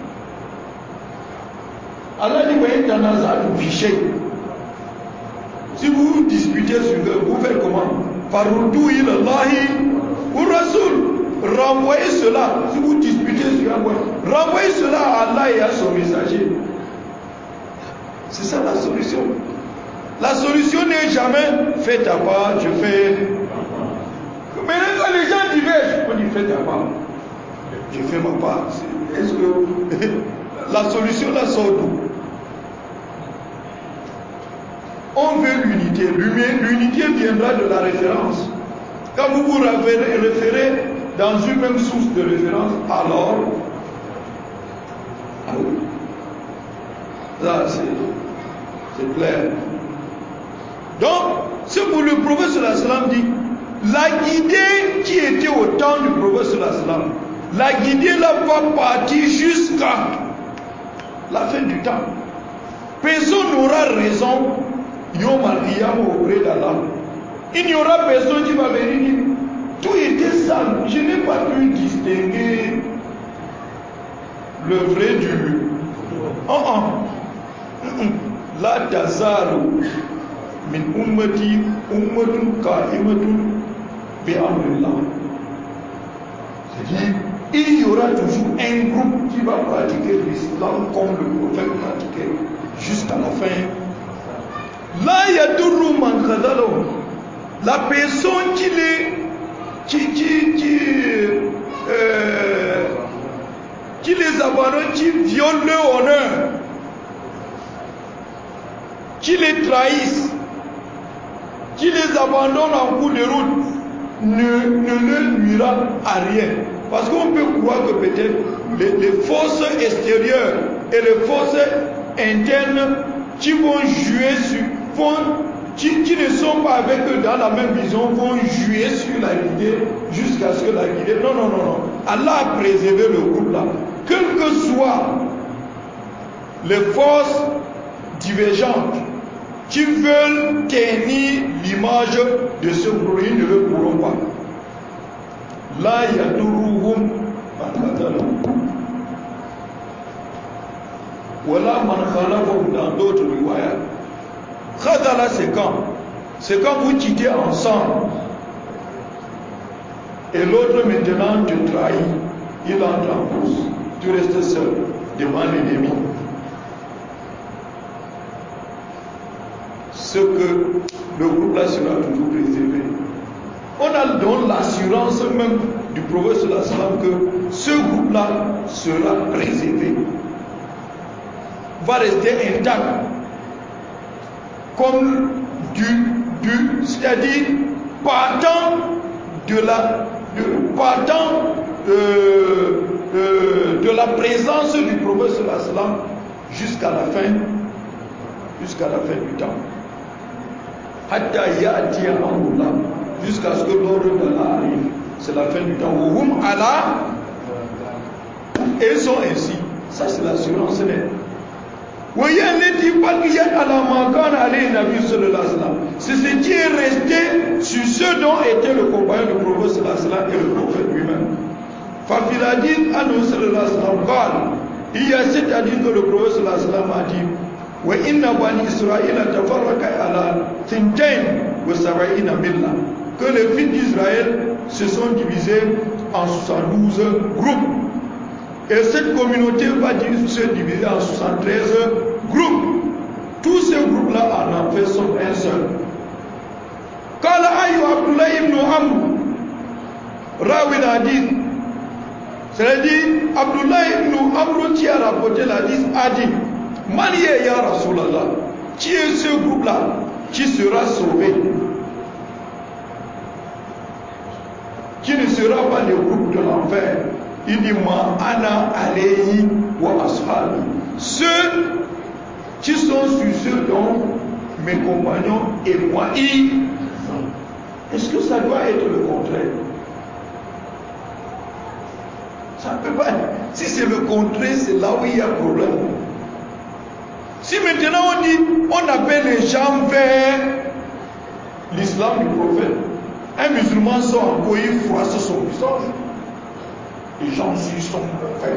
Allah dit, voyez, Tanazat Vichet. Si vous vous disputez sur eux, vous faites comment? Faroudou ilallahi ou Rasoul. Renvoyez cela. Si vous disputez sur eux, renvoyez cela à Allah et à son messager. C'est ça la solution. La solution n'est jamais fais ta part, je fais. Mais quand les gens divergent, on dit fais ta part, je fais ma part. Est-ce que la solution la sort d'où? On veut l'unité. L'unité viendra de la référence. Quand vous vous référez dans une même source de référence, alors, ah oui, là c'est, c'est clair. Donc, ce que le prophète sallallahu alayhi wa sallam dit, la guidée qui était au temps du prophète sallallahu alayhi wa sallam, la guidée là va partir jusqu'à la fin du temps. Personne n'aura raison Yom al-Qiyam auprès d'Allah. Il n'y aura personne qui va venir dire tout était sale. Je n'ai pas pu distinguer le vrai du. Oh oh. La tazaru min ummati ummatun qa'imatun bi amrillah. C'est-à-dire, il y aura toujours un groupe qui va pratiquer l'islam comme le prophète pratiquait jusqu'à la fin. Là, il y a toujours mankhadalo. La personne qui les, qui, qui, qui, euh, qui les abandonne, qui viole leur honneur, qui les trahissent, qui les abandonne en cours de route, ne, ne leur nuira à rien. Parce qu'on peut croire que peut-être les, les forces extérieures et les forces internes qui vont jouer sur, vont, qui, qui ne sont pas avec eux dans la même vision, vont jouer sur la guidée jusqu'à ce que la guidée. Non, non, non, non. Allah a préservé le groupe là. Quelles que soient les forces divergentes qui veulent tenir l'image de ce groupe, ils ne le pourront pas. Là, il y a tout roum. Voilà, man khalafahum dans d'autres riwayat. Khadala, c'est quand? C'est quand vous quittez ensemble. Et l'autre maintenant te trahit. Il entre en course. Tu restes seul devant l'ennemi. Ce que le groupe là sera toujours préservé. On a donc l'assurance même du prophète sallallahu alayhi wa sallam que ce groupe là sera préservé, va rester intact, comme du, du c'est-à-dire partant de la, de, partant euh, euh, de la présence du prophète sallallahu alayhi wa sallam jusqu'à la fin, jusqu'à la fin du temps. Hatta ya'ti amrullah, jusqu'à ce que l'ordre d'Allah arrive. C'est la fin du temps. Hum Allah, et ils sont ainsi. Ça c'est l'assurance nette. Voyez, ne dit pas qu'il y a à la mancane aller Nabi sallallahu alayhi wa sallam. C'est ce qui est resté sur ce dont était le compagnon du prophète sallallahu alayhi wa sallam et le prophète lui-même. Fafiladin anu sallallahu alayhi wa sallam. Il y a c'est-à-dire que le prophète sallallahu alayhi wa sallam a dit wa inna bani Israël tafarraqa ala thintain wa sab'ina milla, que les fils d'Israël se sont divisés en soixante-douze groupes. Et cette communauté va se diviser en soixante-treize groupes. Tous ces groupes-là en fait sont un seul. Qala ayyu Abdullah ibn Amr, rawi l'hadith. C'est-à-dire, Abdullah ibn Amr qui a rapporté l'hadith a dit, Maniye ya Rasulallah, qui est ce groupe-là qui sera sauvé, qui ne sera pas le groupe de l'enfer. Il dit, Ma ana alayhi wa ashabi. Ceux qui sont sur ceux dont mes compagnons et moi, ils. Est-ce que ça doit être le contraire? Ça ne peut pas être. Si c'est le contraire, c'est là où il y a problème. Si maintenant on dit, on appelle les gens vers l'islam du prophète, un musulman sort encore, il froisse son visage. Les gens s'y sont mauvais.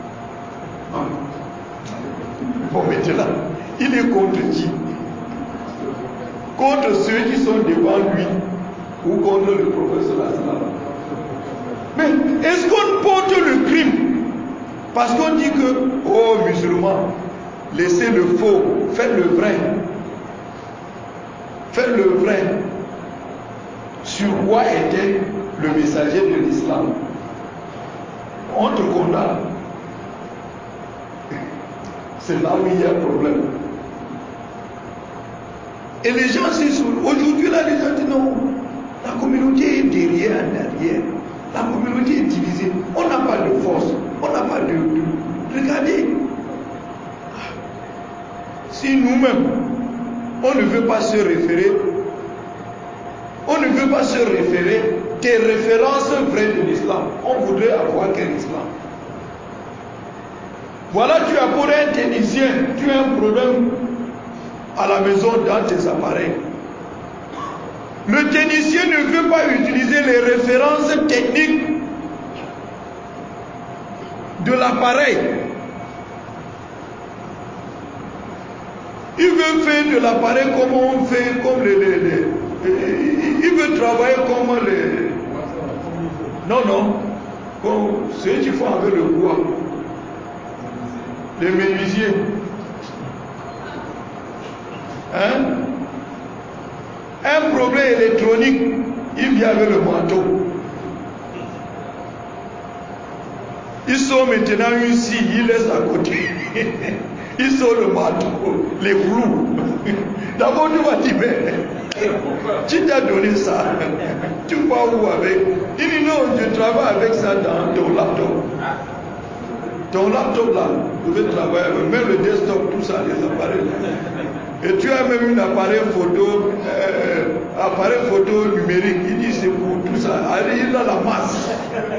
Bon, maintenant, il est contre qui? Contre ceux qui sont devant lui ou contre le prophète sallallahu. Mais est-ce qu'on porte le crime parce qu'on dit que, oh musulmans, laissez le faux, faites le vrai. Faites le vrai. Sur quoi était le messager de l'islam? On te condamne. C'est là où il y a problème. Et les gens s'y sont. Aujourd'hui, là, les gens disent non. La communauté est derrière, en arrière. La communauté est divisée. On n'a pas de force. On n'a pas de, de. Regardez. Si nous-mêmes, on ne veut pas se référer, on ne veut pas se référer des références vraies de l'islam, on voudrait avoir quel islam? Voilà, tu as pour un technicien, tu as un problème à la maison dans tes appareils. Le technicien ne veut pas utiliser les références techniques de l'appareil. Il veut faire de l'appareil comme on fait, comme les, les, les, les. Il veut travailler comme les. Non, non. Comme ceux qui font avec le bois. Les menuisiers. Hein? Un problème électronique, il vient avec le manteau. Ils sont maintenant ici, ils laissent à côté. Ils sont le manteau, les flous. D'abord, tu vas dire, mais qui t'a donné ça? Tu vas où avec? Il dit non, je travaille avec ça dans ton laptop. Ton laptop là, tu veux travailler avec, même le desktop, tout ça, les appareils. Et tu as même un appareil photo, euh, appareil photo numérique. Il dit c'est pour tout ça. Allez, il a la masse.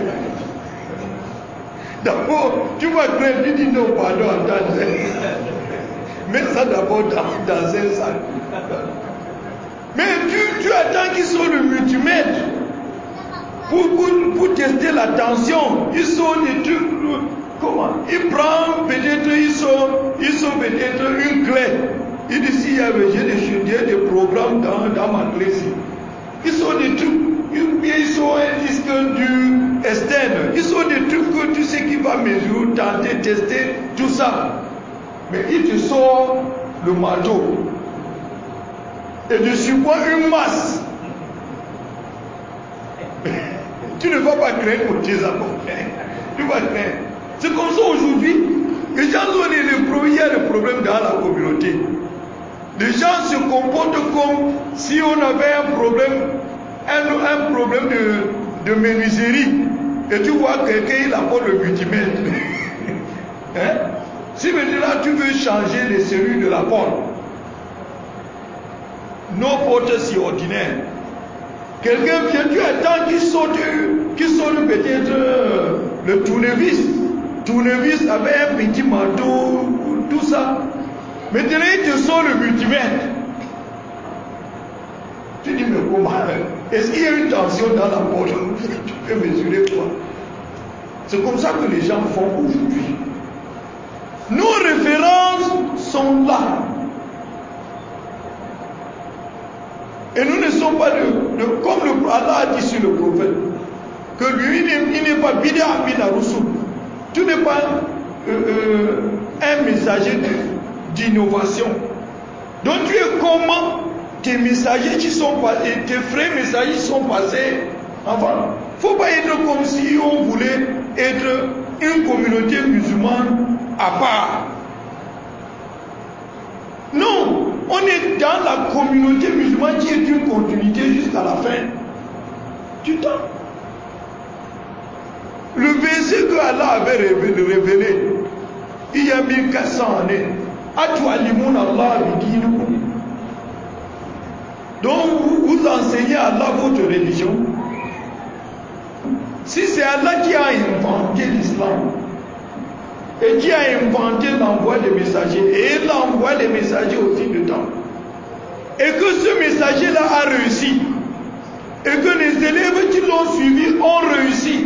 D'abord, tu vas craindre, tu dis non, pardon, attends. Mets ça d'abord dans, dans un sac. Mais tu, tu attends qu'ils sortent le multimètre pour, pour, pour tester la tension. Ils sortent des trucs. Comment? Ils prennent peut-être, ils sortent, ils sortent peut-être une clé. Il dit s'il y avait des, des programmes dans, dans ma clé ici. Ils sortent des trucs. Ils sont un disque du externe. Ils sont des trucs que tu sais qui va mesurer, tenter, tester, tout ça. Mais il te sort le marteau. Et dessus quoi une masse. Tu ne vas pas craindre pour tes amours. Tu vas craindre. C'est comme ça aujourd'hui. Les gens ont des problèmes, il y a des problèmes dans la communauté. Les gens se comportent comme si on avait un problème. Un, un problème de, de menuiserie et tu vois quelqu'un il apporte le multimètre. Hein? Si maintenant tu veux changer les cellules de la porte, nos portes si ordinaires, quelqu'un vient, tu attends qu'il sorte, qu'il sorte peut-être euh, le tournevis, tournevis avec un petit marteau, tout ça. Maintenant il te sort le multimètre. Tu dis, mais comment? Est-ce qu'il y a une tension dans la porte? Tu peux mesurer quoi? C'est comme ça que les gens font aujourd'hui. Nos références sont là. Et nous ne sommes pas de, de comme le, Allah a dit sur le prophète, que lui, il n'est pas bid'a min ar-rusul. Tu n'es pas euh, euh, un messager d'innovation. Donc tu es comme tes messagers qui sont passés, tes frères messagers qui sont passés avant. Il ne faut pas être comme si on voulait être une communauté musulmane à part. Non, on est dans la communauté musulmane qui est une continuité jusqu'à la fin du temps. Le verset que Allah avait révélé il y a mille quatre cents années, Atu'alimoun Allah bidinukum. Donc vous, vous enseignez à Allah votre religion. Si c'est Allah qui a inventé l'islam et qui a inventé l'envoi des messagers et l'envoi des messagers au fil du temps, et que ce messager-là a réussi, et que les élèves qui l'ont suivi ont réussi,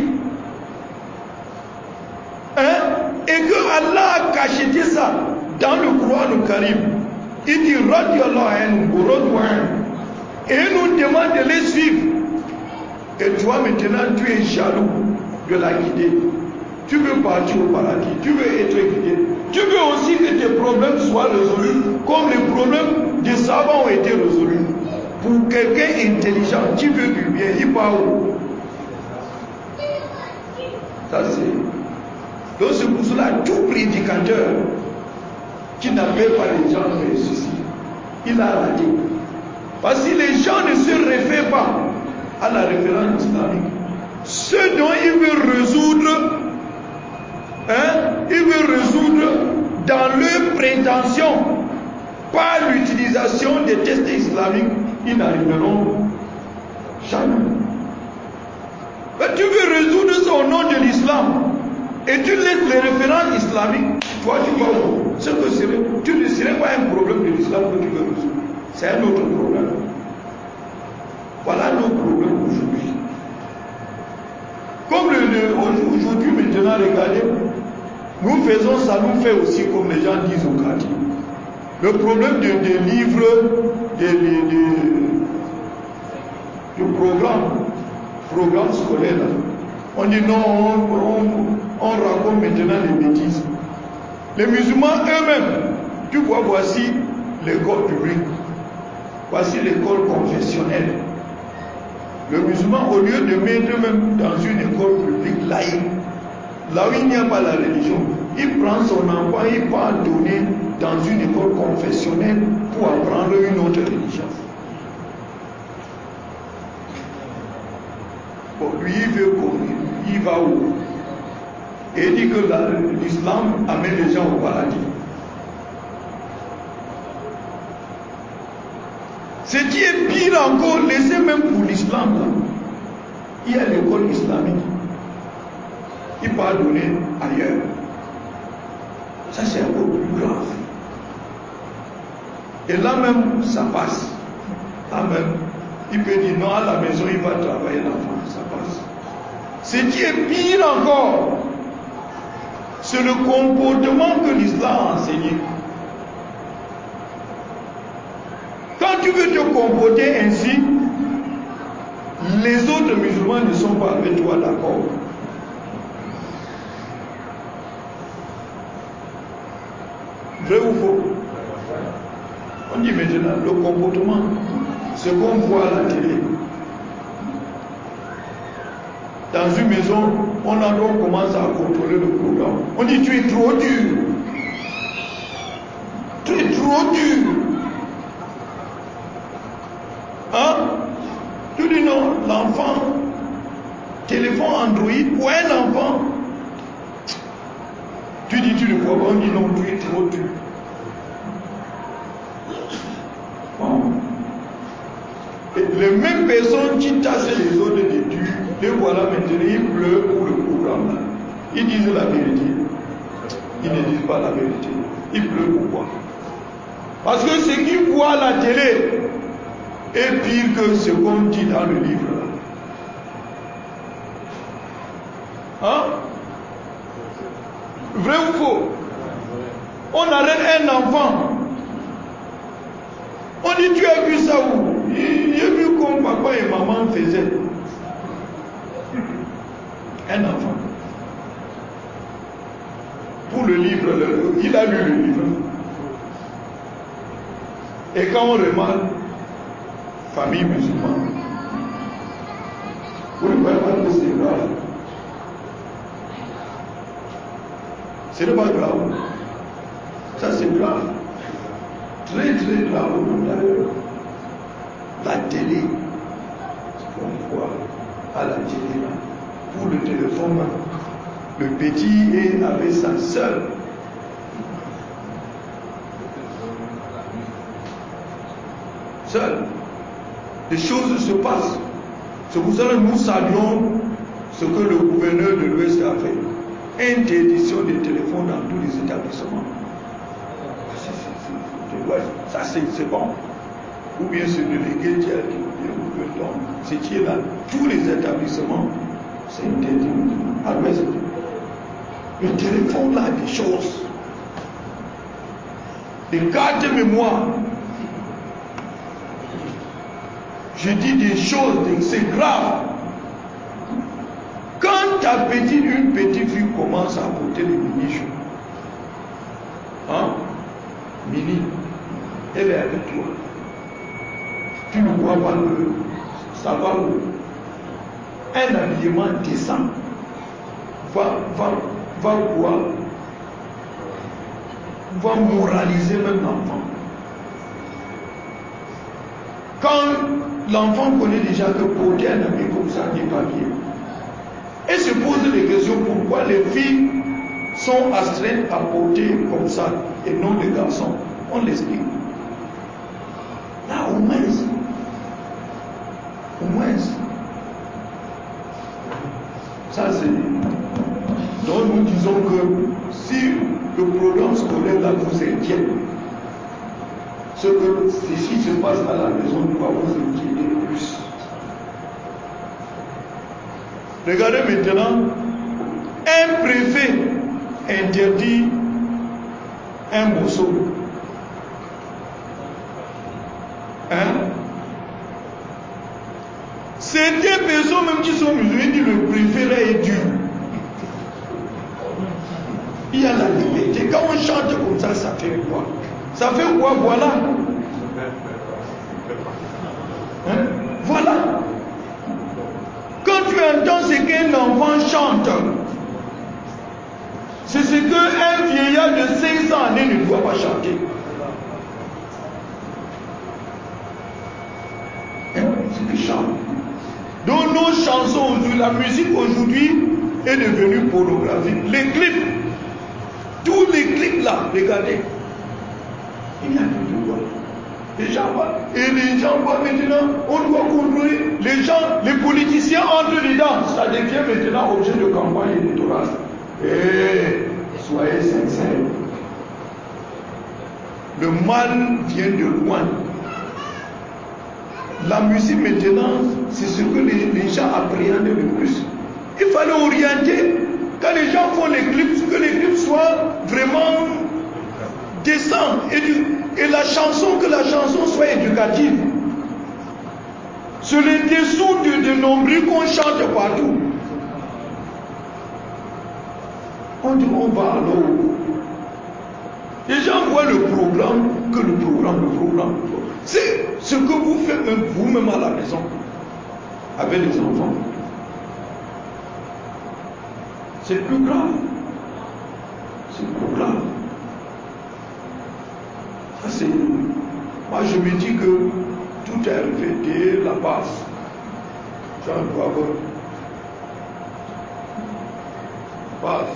hein, et que Allah a cacheté ça dans le Coran Karim, il dit Radiallahu anhu, et nous demande de les suivre. Et toi maintenant tu es jaloux de la guider. Tu veux partir au paradis, tu veux être guidé. Tu veux aussi que tes problèmes soient résolus comme les problèmes des savants ont été résolus. Pour quelqu'un intelligent qui veut du bien, il part où? Ça c'est. Donc c'est pour cela tout prédicateur qui n'appelle pas les gens à réussir, il a raté. Parce que les gens ne se réfèrent pas à la référence islamique. Ce dont il veut résoudre, hein, il veut résoudre dans leurs prétentions par l'utilisation des tests islamiques, ils n'arriveront jamais. Mais tu veux résoudre ça au nom de l'islam et tu laisses les références islamiques, toi tu vas où? Ce que serait, tu ne serais pas un problème de l'islam que tu veux résoudre. C'est un autre problème. Voilà nos problèmes aujourd'hui. Comme le, le, aujourd'hui, maintenant, regardez, nous faisons ça, nous fait aussi comme les gens disent au quartier. Le problème des de livres, des de, de, de programmes, programmes scolaires, on dit non, on, on, on raconte maintenant les bêtises. Les musulmans eux-mêmes, tu vois, voici l'école publique, voici l'école confessionnelle. Le musulman, au lieu de mettre même dans une école publique laïque, là où il n'y a pas la religion, il prend son enfant, il part donner dans une école confessionnelle pour apprendre une autre religion. Bon, lui, il veut qu'on, il va où? Et il dit que la, l'islam amène les gens au paradis. Ce qui est pire encore, laissez même pour l'islam, là, il y a l'école islamique. Il peut donner ailleurs. Ça c'est un peu plus grave. Et là même, ça passe. Là même, il peut dire non, à la maison, il va travailler l'enfant. Ça passe. Ce qui est pire encore, c'est le comportement que l'islam a enseigné. Quand tu veux te comporter ainsi, les autres musulmans ne sont pas avec toi d'accord. Vrai ou faux? On dit maintenant, le comportement, ce qu'on voit à la télé. Dans une maison, on a donc commencé à contrôler le programme. On dit tu es trop dur. Tu es trop dur. Hein? Tu dis non, l'enfant, téléphone Android pour un enfant. Tu dis tu ne crois pas, on dit non, tu es trop dur. Bon. Et les mêmes personnes qui tassent les autres des durs, les voilà maintenant, ils pleurent pour le programme là. Ils disent la vérité. Ils ne disent pas la vérité. Ils pleurent pourquoi? Parce que ce qu'ils voient à la télé est pire que ce qu'on dit dans le livre. Hein? Vrai ou faux? On arrête un enfant. On dit tu as vu ça où? J'ai vu comme papa et maman faisaient. Un enfant. le livre, le, il a lu le livre. Et quand on remarque famille musulmane, vous ne voyez pas que c'est grave. Ce n'est pas grave. Ça c'est grave. Très très grave d'ailleurs. La télé, on voit à la télé là, pour le téléphone, le petit est avec sa sœur. Seul. Les choses se passent. C'est pour ça que nous saluons ce que le gouverneur de l'Ouest a fait. Interdiction des téléphones dans tous les établissements. Ça c'est bon. Ou bien ce délégué qui a dit, c'est qui est dans tous les établissements, c'est interdit. À l'Ouest, le téléphone là, des choses. Des cartes de mémoire. Je dis des choses, c'est grave. Quand ta petite, une petite fille commence à porter les mini-joues, hein, mini, elle est avec toi. Tu ne vois pas que ça va où? Un habillement décent va, va, va quoi? Va moraliser même l'enfant. Quand l'enfant connaît déjà que porter un habit comme ça n'est pas bien, et se pose les questions pourquoi les filles sont astreintes à porter comme ça et non les garçons, on l'explique. Là au moins, au moins, ça c'est. Donc nous disons que si le programme scolaire là vous inquiète, ce que ceci se passe à la maison doit vous inquiéter plus. Regardez maintenant, un préfet interdit un morceau. Hein? Certaines personnes même qui sont musulmanes disent le préfet là est dur. Il y a la liberté. Quand on chante comme ça, ça fait quoi? Ça fait quoi? Voilà. Hein? Voilà. Quand tu entends ce qu'un enfant chante, c'est ce qu'un vieillard de cinq cents années ne doit pas chanter. Hein? C'est qu'il chante. Donc nos chansons aujourd'hui, la musique aujourd'hui est devenue pornographique. Les clips, tous les clips là, regardez. Il n'y a plus de quoi. Les gens voient. Et les gens voient maintenant, on doit contrôler. Les gens, les politiciens entrent dedans. Ça devient maintenant objet de campagne électorale. Et soyez sincères. Le mal vient de loin. La musique maintenant, c'est ce que les, les gens appréhendent le plus. Il fallait orienter. Quand les gens font les clips, que les clips soient vraiment décents. Et, du, et la chanson, que la chanson soit éducative. C'est les dessous de, de nombril qu'on chante partout. On dit on va alors. Les gens voient le programme, que le programme, le programme. C'est ce que vous faites vous-même à la maison, avec les enfants. C'est plus grave. C'est plus grave. Ça c'est. Moi je me dis que tout est arrivé dès la base. Jean doit avoir. Base.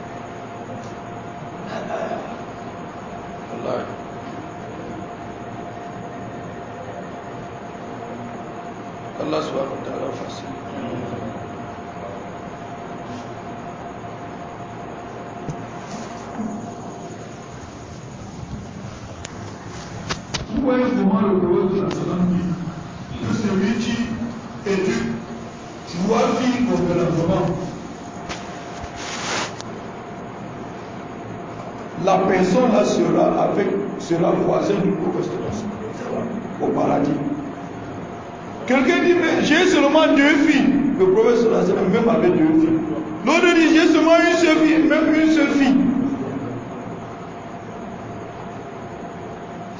Allah. Allah subhanahu wa ta'ala facile. Vous voyez comment le prophète de la Salam dit que celui qui éduque doit vivre convenablement. La personne là sera avec sera voisin du prophète de la Salam au paradis. Quelqu'un dit, mais j'ai seulement deux filles. Le prophète sallallahu alayhi wa sallam même avait deux filles. L'autre dit, j'ai seulement une seule fille, même une seule fille.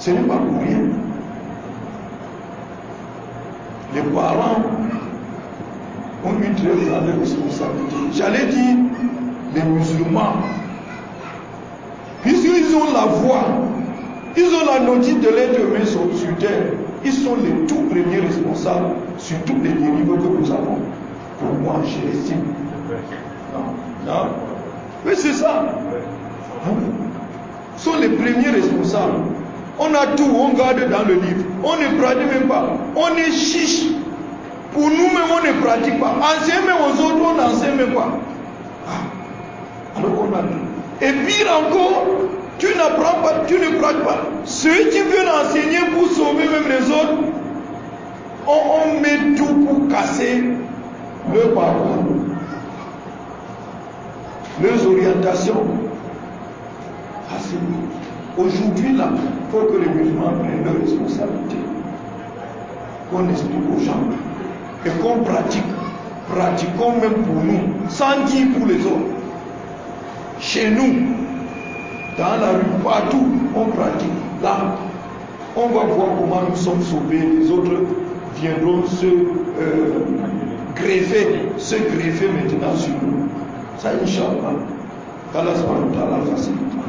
Ce n'est pas pour rien. Les parents ont une très grande responsabilité. J'allais dire les musulmans, puisqu'ils ont la voix, ils ont la notice de l'être humain sur, sur terre, ils sont les tout premiers responsables sur toutes les dérives que nous avons. Pour moi, je l'estime. Non, non. Oui, c'est ça. Ils sont les premiers responsables. On a tout, on garde dans le livre. On ne pratique même pas. On est chiche. Pour nous-mêmes, on ne pratique pas. Enseigne même aux autres, on n'enseigne même pas. Ah. Alors on a tout. Et pire encore, tu n'apprends pas, tu ne pratiques pas. Ceux qui veulent enseigner pour sauver même les autres, on, on met tout pour casser leur parcours, leurs orientations. Ah, aujourd'hui, là, il faut que les musulmans prennent leurs responsabilités. Qu'on explique aux gens. Et qu'on pratique. Pratiquons même pour nous, sans dire pour les autres. Chez nous, dans la rue, partout, on pratique. Là, on va voir comment nous sommes sauvés. Les autres viendront se euh, greffer, se greffer maintenant sur nous. Ça, Inch'Allah, qu'Allah subhanahu wa ta'ala facilite.